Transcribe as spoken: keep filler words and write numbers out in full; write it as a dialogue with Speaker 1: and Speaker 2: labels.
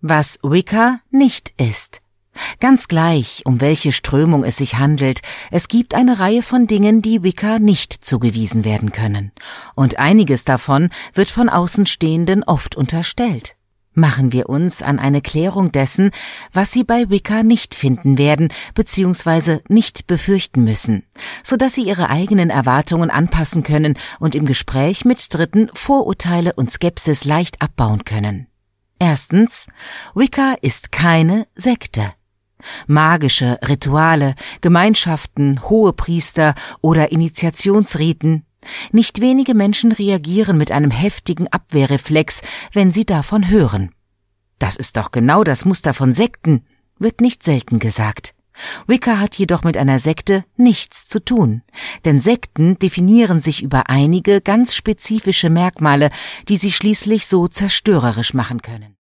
Speaker 1: Was Wicca nicht ist. Ganz gleich, um welche Strömung es sich handelt, es gibt eine Reihe von Dingen, die Wicca nicht zugewiesen werden können. Und einiges davon wird von Außenstehenden oft unterstellt. Machen wir uns an eine Klärung dessen, was Sie bei Wicca nicht finden werden bzw. nicht befürchten müssen, sodass Sie Ihre eigenen Erwartungen anpassen können und im Gespräch mit Dritten Vorurteile und Skepsis leicht abbauen können. Erstens, Wicca ist keine Sekte. Magische Rituale, Gemeinschaften, Hohepriester oder Initiationsriten. Nicht wenige Menschen reagieren mit einem heftigen Abwehrreflex, wenn sie davon hören. Das ist doch genau das Muster von Sekten, wird nicht selten gesagt. Wicca hat jedoch mit einer Sekte nichts zu tun, denn Sekten definieren sich über einige ganz spezifische Merkmale, die sie schließlich so zerstörerisch machen können.